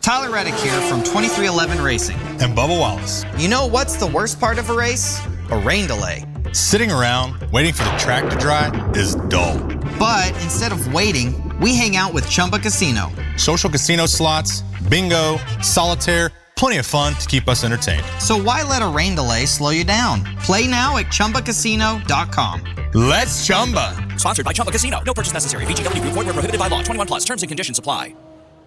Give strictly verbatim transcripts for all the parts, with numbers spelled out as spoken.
Tyler Reddick here from twenty-three eleven Racing. And Bubba Wallace. You know what's the worst part of a race? A rain delay. Sitting around waiting for the track to dry is dull. But instead of waiting, we hang out with Chumba Casino. Social casino slots, bingo, solitaire, plenty of fun to keep us entertained. So why let a rain delay slow you down? Play now at Chumba Casino dot com. Let's Chumba. Sponsored by Chumba Casino. No purchase necessary. V G W Group. Void where prohibited by law. twenty-one plus. Terms and conditions apply.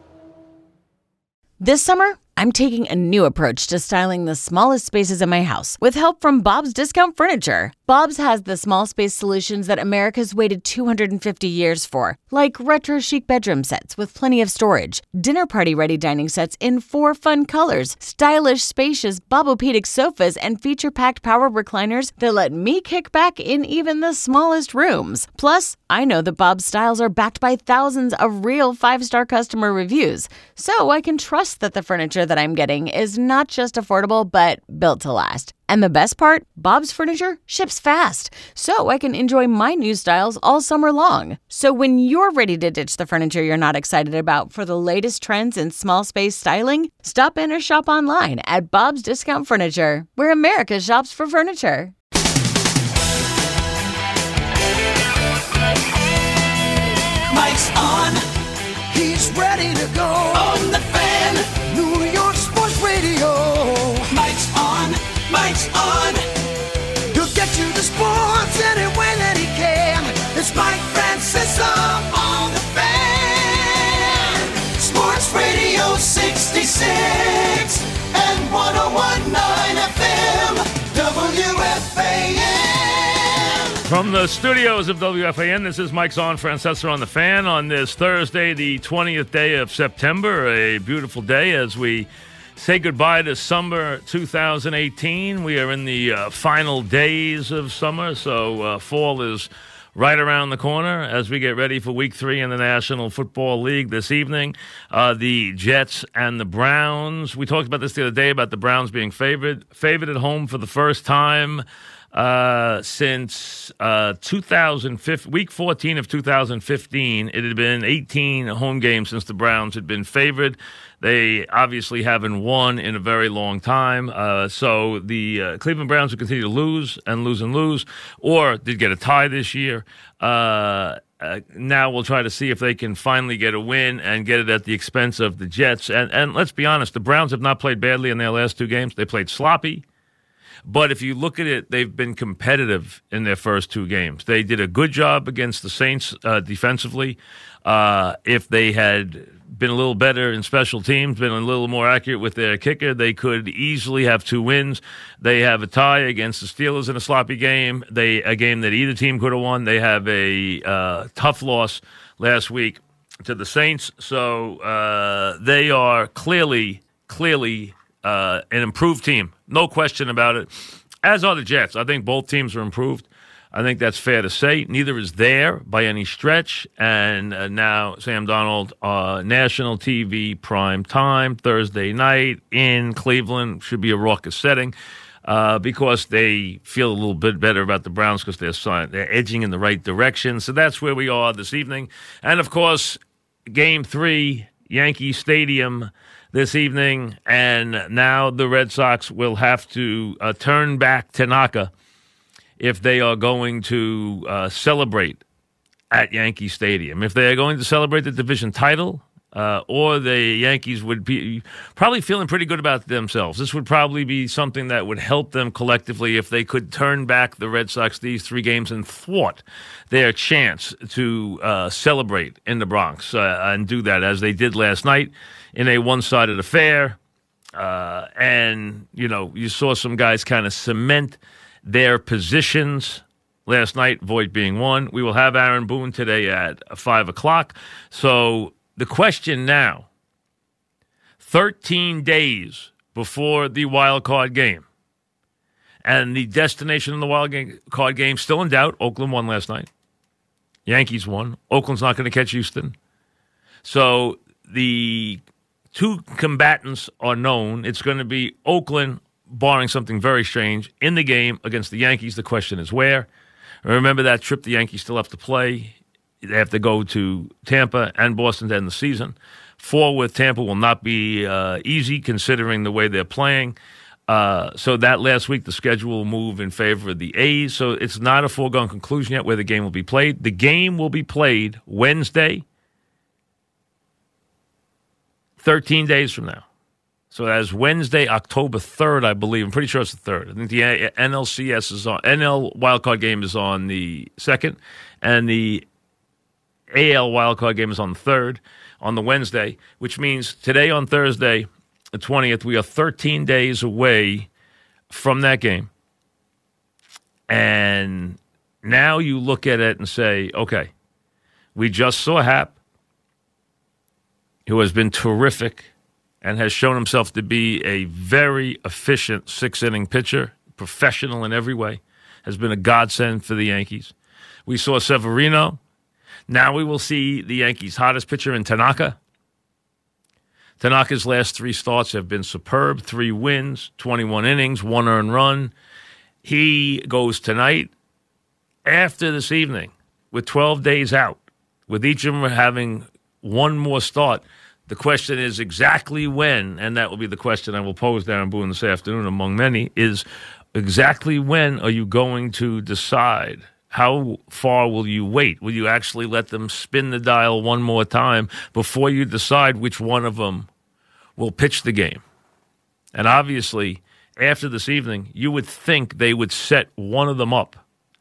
This summer, I'm taking a new approach to styling the smallest spaces in my house with help from Bob's Discount Furniture. Bob's has the small space solutions that America's waited two hundred fifty years for, like retro chic bedroom sets with plenty of storage, dinner party ready dining sets in four fun colors, stylish, spacious Bobopedic sofas, and feature-packed power recliners that let me kick back in even the smallest rooms. Plus, I know that Bob's styles are backed by thousands of real five-star customer reviews, so I can trust that the furniture that I'm getting is not just affordable, but built to last. And the best part, Bob's Furniture ships fast, so I can enjoy my new styles all summer long. So when you're ready to ditch the furniture you're not excited about for the latest trends in small space styling, stop in or shop online at Bob's Discount Furniture, where America shops for furniture. Mike's on. He's ready to go. On the Fan. New York Sports Radio. Mike's on. Mike's on. He'll get you the sports any way that he can. It's Mike Francesa on the Fan. Sports Radio sixty-six and one oh one point nine F M. W F A N. From the studios of W F A N, this is Mike's on Francesa on the Fan on this Thursday, the twentieth day of September. A beautiful day as we say goodbye to summer two thousand eighteen. We are in the uh, final days of summer, so uh, fall is right around the corner as we get ready for week three in the National Football League this evening. Uh, the Jets and the Browns. We talked about this the other day about the Browns being favored, favored at home for the first time uh, since uh, two thousand fifteen, week fourteen of two thousand fifteen. It had been eighteen home games since the Browns had been favored. They obviously haven't won in a very long time. Uh, so the uh, Cleveland Browns will continue to lose and lose and lose, or did get a tie this year. Uh, uh, now we'll try to see if they can finally get a win and get it at the expense of the Jets. And, and let's be honest, the Browns have not played badly in their last two games. They played sloppy. But if you look at it, they've been competitive in their first two games. They did a good job against the Saints uh, defensively. Uh, if they had been a little better in special teams, been a little more accurate with their kicker, they could easily have two wins. They have a tie against the Steelers in a sloppy game, They a game that either team could have won. They have a uh, tough loss last week to the Saints. So uh, they are clearly, clearly uh, an improved team. No question about it. As are the Jets. I think both teams are improved. I think that's fair to say. Neither is there by any stretch. And uh, now Sam Darnold, uh, national T V prime time, Thursday night in Cleveland, should be a raucous setting uh, because they feel a little bit better about the Browns because they're, they're edging in the right direction. So that's where we are this evening. And, of course, Game three, Yankee Stadium this evening. And now the Red Sox will have to uh, turn back Tanaka if they are going to uh, celebrate at Yankee Stadium. If they are going to celebrate the division title, uh, or the Yankees would be probably feeling pretty good about themselves. This would probably be something that would help them collectively if they could turn back the Red Sox these three games and thwart their chance to uh, celebrate in the Bronx uh, and do that as they did last night in a one-sided affair. Uh, and, you know, you saw some guys kind of cement their positions last night, Voit being one. We will have Aaron Boone today at five o'clock. So the question now, thirteen days before the wild card game, and the destination in the wild card game still in doubt. Oakland won last night. Yankees won. Oakland's not going to catch Houston. So the two combatants are known. It's going to be Oakland, barring something very strange, in the game against the Yankees. The question is where. Remember that trip the Yankees still have to play They have to go to Tampa and Boston to end the season. Four with Tampa will not be uh, easy considering the way they're playing. Uh, so that last week, the schedule will move in favor of the A's. So it's not a foregone conclusion yet where the game will be played. The game will be played Wednesday, thirteen days from now. So as Wednesday, October third, I believe. I'm pretty sure it's the third. I think the N L C S is on. N L wildcard game is on the second, and the A L wildcard game is on the third, on the Wednesday, which means today on Thursday, the twentieth, we are thirteen days away from that game. And now you look at it and say, okay, we just saw Hap, who has been terrific and has shown himself to be a very efficient six-inning pitcher, professional in every way, has been a godsend for the Yankees. We saw Severino. Now we will see the Yankees' hottest pitcher in Tanaka. Tanaka's last three starts have been superb. Three wins, twenty-one innings, one earned run. He goes tonight after this evening with twelve days out, with each of them having one more start. The question is exactly when, and that will be the question I will pose Darren Boone this afternoon among many, is exactly when are you going to decide? How far will you wait? Will you actually let them spin the dial one more time before you decide which one of them will pitch the game? And obviously, after this evening, you would think they would set one of them up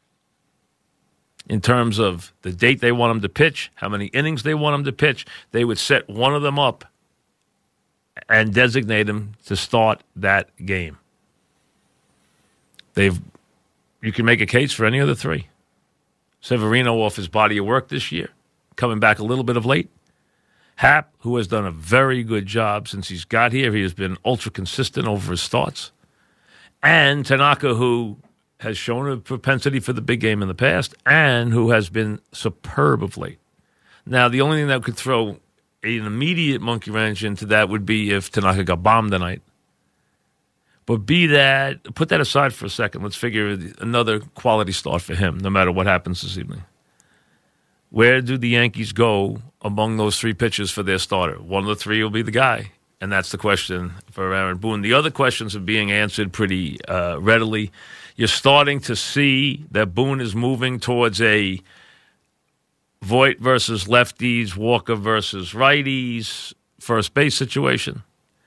in terms of the date they want them to pitch, how many innings they want them to pitch. They would set one of them up and designate him to start that game. They've, you can make a case for any of the three. Severino off his body of work this year, coming back a little bit of late. Hap, who has done a very good job since he's got here. He has been ultra consistent over his starts. And Tanaka, who has shown a propensity for the big game in the past and who has been superb of late. Now, the only thing that could throw an immediate monkey wrench into that would be if Tanaka got bombed tonight. But be that, put that aside for a second. Let's figure another quality start for him, no matter what happens this evening. Where do the Yankees go among those three pitchers for their starter? One of the three will be the guy, and that's the question for Aaron Boone. The other questions are being answered pretty uh, readily. You're starting to see that Boone is moving towards a Voit versus lefties, Walker versus righties, first base situation.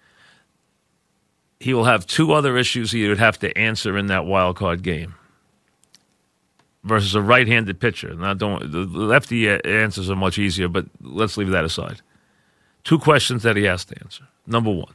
He will have two other issues he would have to answer in that wild card game versus a right-handed pitcher. Now, don't the lefty answers are much easier, but let's leave that aside. Two questions that he has to answer. Number one,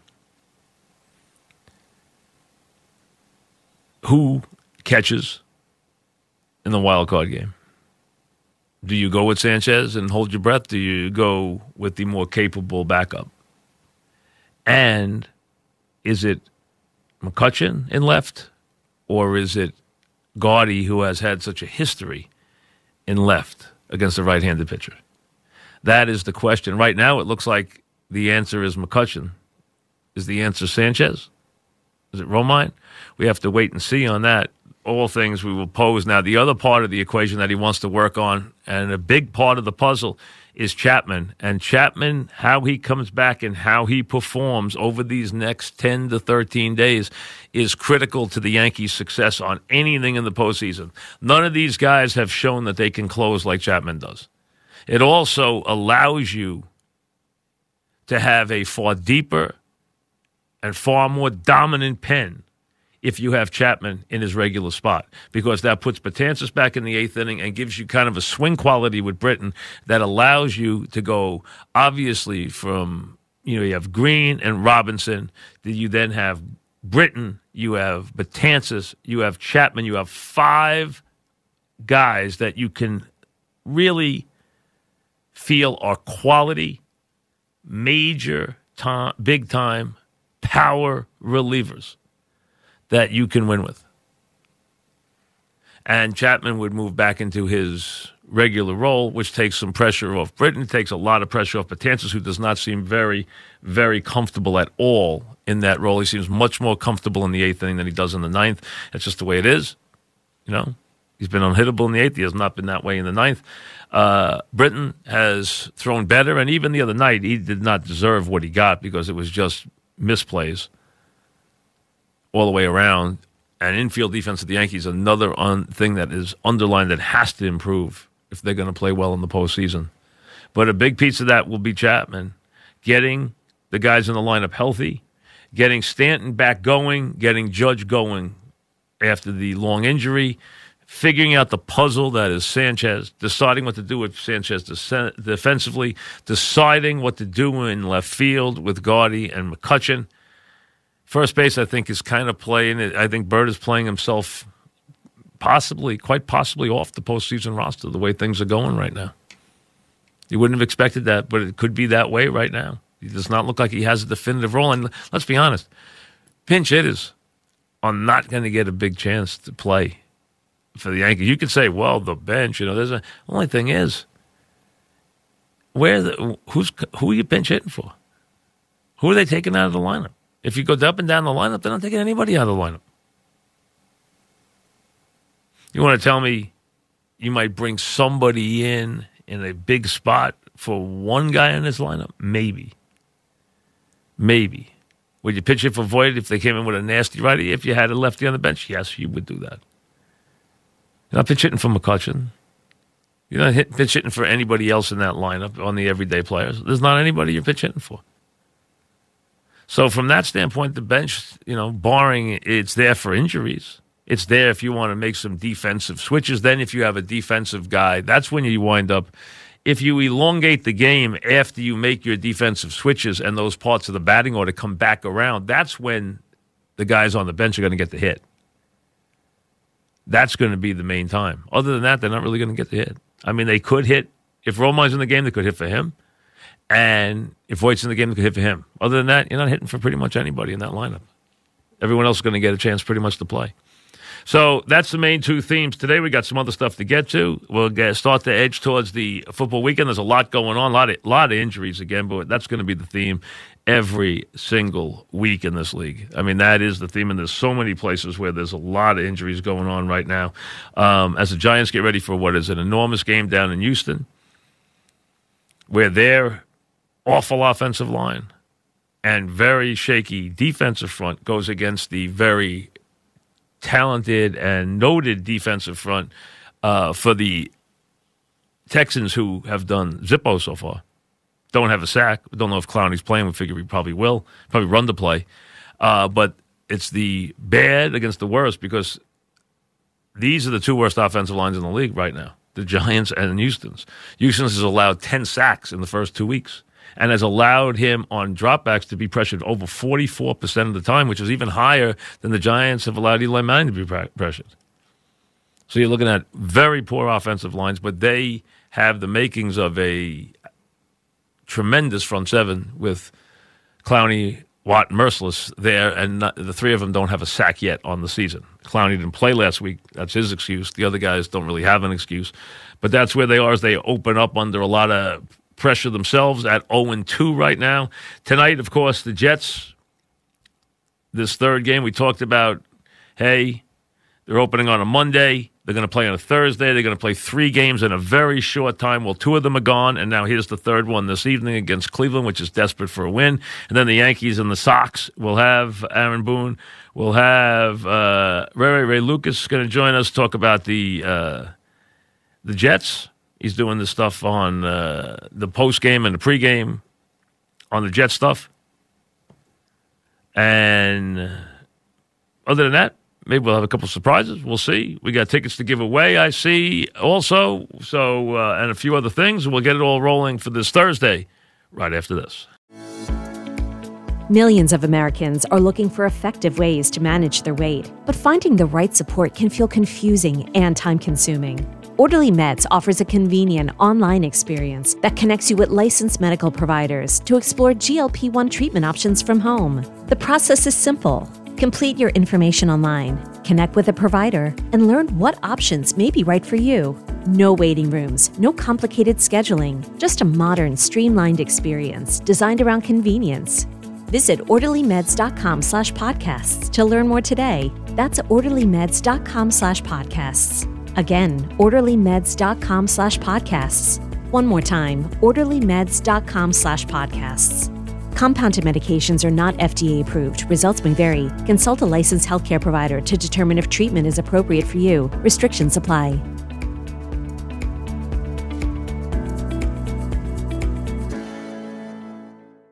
who catches in the wild card game? Do you go with Sanchez and hold your breath? Do you go with the more capable backup? And is it McCutchen in left, or is it Gaudy, who has had such a history in left against a right-handed pitcher? That is the question. Right now, it looks like the answer is McCutchen. Is the answer Sanchez? Is it Romine? We have to wait and see on that. All things we will pose. Now, the other part of the equation that he wants to work on, and a big part of the puzzle, is Chapman. And Chapman, how he comes back and how he performs over these next ten to thirteen days is critical to the Yankees' success on anything in the postseason. None of these guys have shown that they can close like Chapman does. It also allows you to have a far deeper and far more dominant pen if you have Chapman in his regular spot, because that puts Betances back in the eighth inning and gives you kind of a swing quality with Britton that allows you to go, obviously, from, you know, you have Green and Robinson, then you then have Britton, you have Betances, you have Chapman, you have five guys that you can really feel are quality, major time, big time power relievers that you can win with. And Chapman would move back into his regular role, which takes some pressure off Britton, takes a lot of pressure off Betances, who does not seem very, very comfortable at all in that role. He seems much more comfortable in the eighth inning than he does in the ninth. That's just the way it is, you know. He's been unhittable in the eighth. He has not been that way in the ninth. Uh, Britton has thrown better, and even the other night, he did not deserve what he got because it was just misplays all the way around. And infield defense of the Yankees, another un- thing that is underlined that has to improve if they're going to play well in the postseason. But a big piece of that will be Chapman. Getting the guys in the lineup healthy, getting Stanton back going, getting Judge going after the long injury, figuring out the puzzle that is Sanchez, deciding what to do with Sanchez defensively, deciding what to do in left field with Gardy and McCutchen. First base, I think, is kind of playing it. I think Bird is playing himself possibly, quite possibly off the postseason roster the way things are going right now. You wouldn't have expected that, but it could be that way right now. He does not look like he has a definitive role. And let's be honest, pinch hitters are not going to get a big chance to play for the Yankees. You could say, well, the bench, you know, there's a only thing is, where the who's who are you pinch hitting for? Who are they taking out of the lineup? If you go up and down the lineup, they're not taking anybody out of the lineup. You want to tell me you might bring somebody in in a big spot for one guy in this lineup? Maybe. Maybe. Would you pitch it for Voit if they came in with a nasty righty? If you had a lefty on the bench, yes, you would do that. You're not pitch hitting for McCutchen. You're not hit, pitch hitting for anybody else in that lineup on the everyday players. There's not anybody you're pitch hitting for. So from that standpoint, the bench, you know, barring it's there for injuries. It's there if you want to make some defensive switches. Then if you have a defensive guy, that's when you wind up. If you elongate the game after you make your defensive switches and those parts of the batting order come back around, that's when the guys on the bench are going to get the hit. That's going to be the main time. Other than that, they're not really going to get the hit. I mean, they could hit. If Romine's in the game, they could hit for him. And if Voigt's in the game, they could hit for him. Other than that, you're not hitting for pretty much anybody in that lineup. Everyone else is going to get a chance pretty much to play. So that's the main two themes today. We got some other stuff to get to. We'll get, start to edge towards the football weekend. There's a lot going on, a lot of, lot of injuries again, but that's going to be the theme every single week in this league. I mean, that is the theme, and there's so many places where there's a lot of injuries going on right now. Um, as the Giants get ready for what is an enormous game down in Houston, where their awful offensive line and very shaky defensive front goes against the very talented and noted defensive front uh, for the Texans, who have done Zippo so far. Don't have a sack. Don't know if Clowney's playing. We figure he probably will. Probably run the play. Uh, but it's the bad against the worst, because these are the two worst offensive lines in the league right now, the Giants and Houston's. Houston's has allowed ten sacks in the first two weeks and has allowed him on dropbacks to be pressured over forty-four percent of the time, which is even higher than the Giants have allowed Eli Manning to be pre- pressured. So you're looking at very poor offensive lines, but they have the makings of a tremendous front seven with Clowney, Watt, Merciless there, and not, the three of them don't have a sack yet on the season. Clowney didn't play last week. That's his excuse. The other guys don't really have an excuse. But that's where they are as they open up under a lot of pressure themselves at oh and two right now. Tonight, of course, the Jets, this third game, we talked about, hey, they're opening on a Monday. They're going to play on a Thursday. They're going to play three games in a very short time. Well, two of them are gone, and now here's the third one this evening against Cleveland, which is desperate for a win. And then the Yankees and the Sox will have Aaron Boone. We'll have uh, Ray Ray, Ray Lucas going to join us, talk about the uh, the Jets. He's doing this stuff on uh, the post-game and the pre-game on the Jet stuff. And other than that, maybe we'll have a couple surprises. We'll see. We got tickets to give away, I see, also. So, uh, and a few other things. We'll get it all rolling for this Thursday right after this. Millions of Americans are looking for effective ways to manage their weight, but finding the right support can feel confusing and time-consuming. Orderly Meds offers a convenient online experience that connects you with licensed medical providers to explore G L P one treatment options from home. The process is simple. Complete your information online, connect with a provider, and learn what options may be right for you. No waiting rooms, no complicated scheduling, just a modern, streamlined experience designed around convenience. Visit orderlymeds.com slash podcasts to learn more today. That's orderlymeds.com slash podcasts. Again, orderlymeds.com slash podcasts. One more time, orderlymeds.com slash podcasts. Compounded medications are not F D A approved. Results may vary. Consult a licensed healthcare provider to determine if treatment is appropriate for you. Restrictions apply.